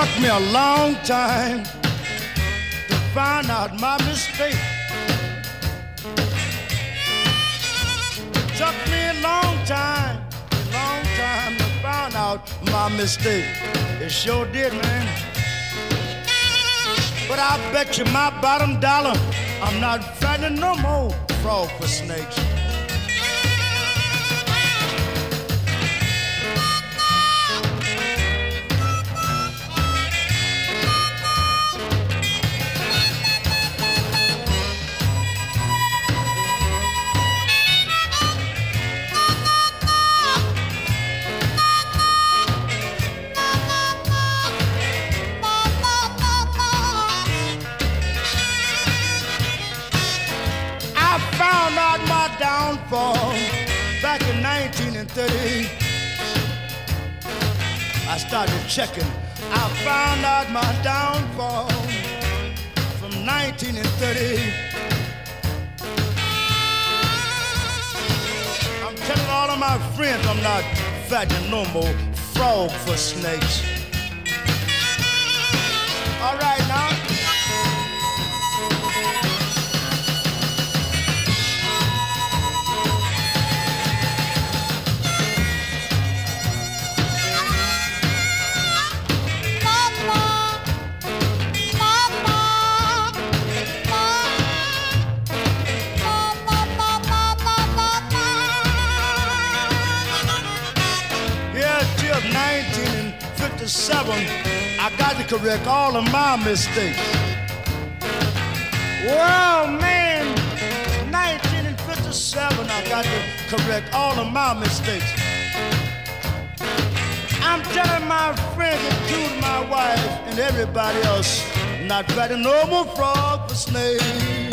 Took me a long time to find out my mistake. Took me a long time to find out my mistake. It sure did, man. But I bet you my bottom dollar I'm not fighting no more frog for snakes. Downfall back in 1930. I started checking. I found out my downfall from 1930. I'm telling all of my friends I'm not fighting no more frog for snakes. All right now. I got to correct all of my mistakes. Well, man, 1957, I got to correct all of my mistakes. I'm telling my friends, including my wife and everybody else, not fighting no more frog for snakes.